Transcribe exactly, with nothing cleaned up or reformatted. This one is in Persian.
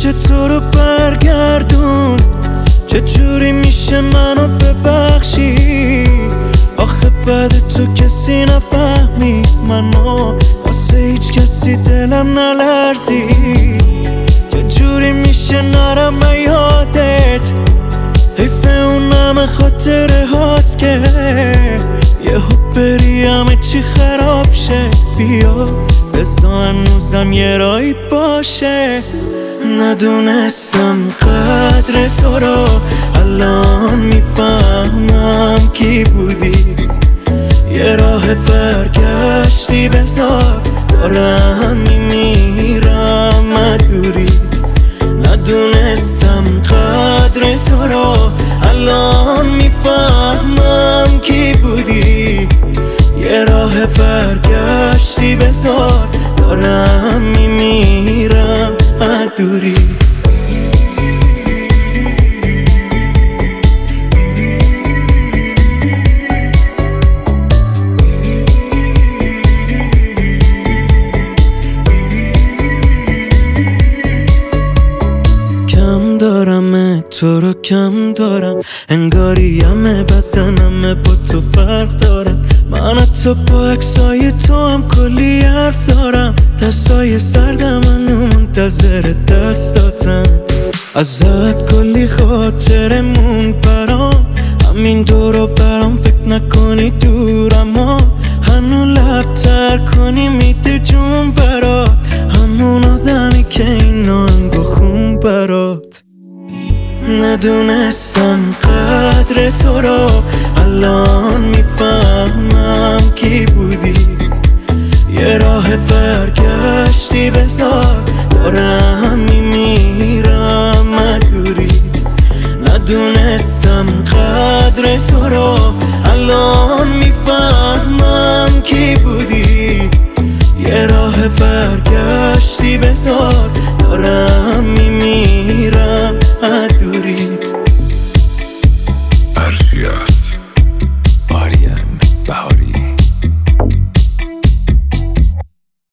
میشه تو رو برگردون؟ چجوری میشه منو ببخشی؟ آخه بعد تو کسی نفهمید منو، واسه هیچ کسی دلم نلرزید. چجوری میشه نرم یادت؟ حیف اون همه خاطره هاست که یهو بری همه چی خراب شه. بیا بزا هنوزم یه رایی باشه. ندونستم قدر تو رو، الان میفهمم کی بودی. یه راه برگشتی بذار، دارم میمیرم مدوریت. ندونستم قدر تو رو، الان میفهمم کی بودی. یه راه برگشتی بذار، دارم میمیرم مدوریت. کم دارم تو رو کم دارم، انگاری همه بدنم با تو فرق دارم. من تو با عکسای تو هم کلی حرف دارم، دستای سردم منو منتظر دستاتم. ازت کلی خاطره مون برام، همین دورو برام فکر نکنی دورم ها. هنو لب تر کنی میده جون برات، همون آدمی که این آهنگو خون برات. ندونستم قدر تو رو، الان میفهمم کی بودی. یه راه برگشتی بذار، دارم میمیرم مدوریت. ندونستم قدر تو رو، الان میفهمم کی بودی. یه راه برگشتی بذار، دارم میمیرم مدوریت.